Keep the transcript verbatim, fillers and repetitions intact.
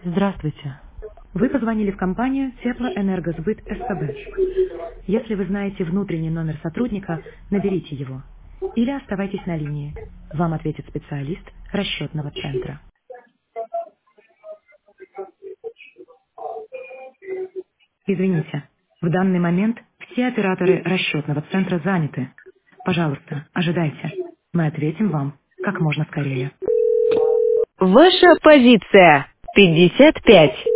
Здравствуйте. Вы позвонили в компанию Теплоэнергосбыт СПБ. Если вы знаете внутренний номер сотрудника, наберите его. Или оставайтесь на линии. Вам ответит специалист расчетного центра. Извините, в данный момент все операторы расчетного центра заняты. Пожалуйста, ожидайте. Мы ответим вам как можно скорее. Ваша позиция пятьдесят пять.